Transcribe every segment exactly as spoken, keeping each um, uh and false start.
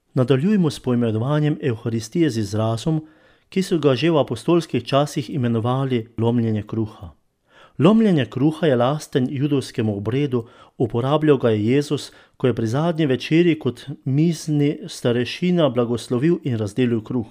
Nadaljujmo s poimenovanjem Evharistije z izrazom, ki so ga že v apostolskih časih imenovali lomljenje kruha. Lomljenje kruha je lasten judovskemu obredu, uporabljal ga je Jezus, ko je pri zadnji večerji kot mizni starešina blagoslovil in razdelil kruh.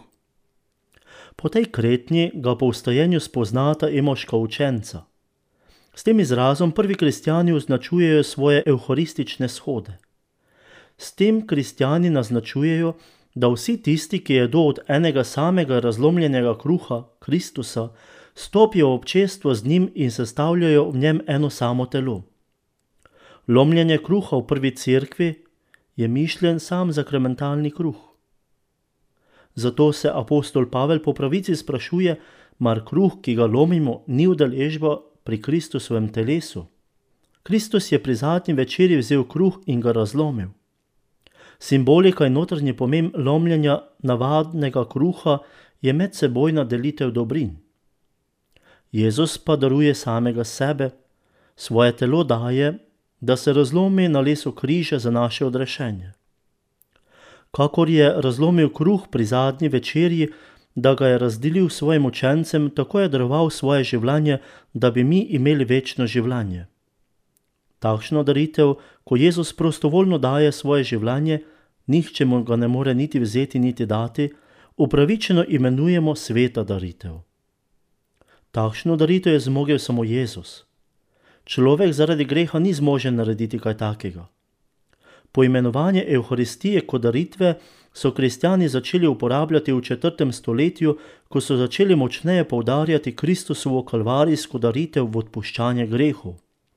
Po tej kretnji ga po vstajenju spoznata Emaška učenca. S tem izrazom prvi kristjani označujejo svoje evharistične shode. S tem kristjani naznačujejo, da vsi tisti, ki jedo od enega samega razlomljenega kruha, Kristusa, stopijo v občestvo z njim in sestavljajo v njem eno samo telo. Lomljenje kruha v prvi cerkvi je mišljen sam zakramentalni kruh. Zato se apostol Pavel po pravici sprašuje, mar kruh, ki ga lomimo, ni udeležba pri Kristusovem telesu. Kristus je pri zadnji večerji vzel kruh in ga razlomil. Simbolika in notranji pomen lomljenja navadnega kruha je medsebojna delitev dobrin. Jezus pa daruje samega sebe, svoje telo daje, da se razlomi na lesu križa za naše odrešenje. Kakor je razlomil kruh pri zadnji večerji, da ga je razdelil svojim učencem, tako je daroval svoje življenje, da bi mi imeli večno življenje. Takšno daritev, ko Jezus prostovoljno daje svoje življenje, nihče mu ga ne more niti vzeti niti dati, upravičeno imenujemo sveta daritev. Takšno daritev je zmogel samo Jezus. Človek zaradi greha ni zmožen narediti kaj takega. Poimenovanje Evharistije kot daritve so kristjani začeli uporabljati v četrtem stoletju, ko so začeli močneje poudarjati Kristusovo kalvarijsko daritev v odpuščanje grehov.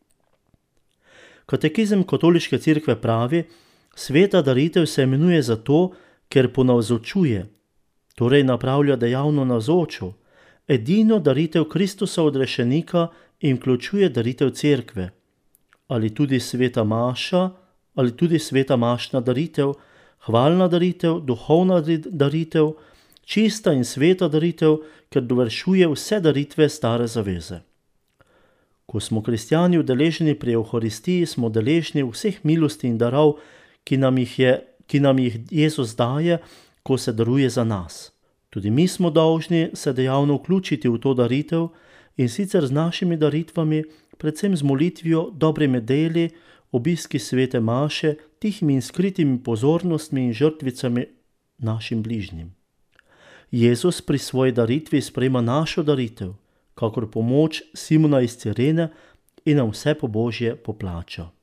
Katekizem katoliške cerkve pravi, sveta daritev se imenuje zato, ker ponavzočuje, torej napravlja dejavno navzočo, edino daritev Kristusa odrešenika in vključuje daritev cerkve, ali tudi sveta maša, ali tudi sveta mašna daritev, hvalna daritev, duhovna daritev, čista in sveta daritev, ker dovršuje vse daritve stare zaveze. Ko smo kristjani udeleženi pri Evharistiji, smo deležni vseh milosti in darov, ki nam jih je, ki nam jih Jezus daje, ko se daruje za nas. Tudi mi smo dolžni se dejavno vključiti v to daritev in sicer z našimi daritvami, predvsem z molitvijo, dobrimi deli, obiski svete maše, tihimi in skritimi pozornostmi in žrtvicami našim bližnjim. Jezus pri svoji daritvi sprejema našo daritev, kakor pomoč Simona iz Cirene in nam vse po Božje poplača.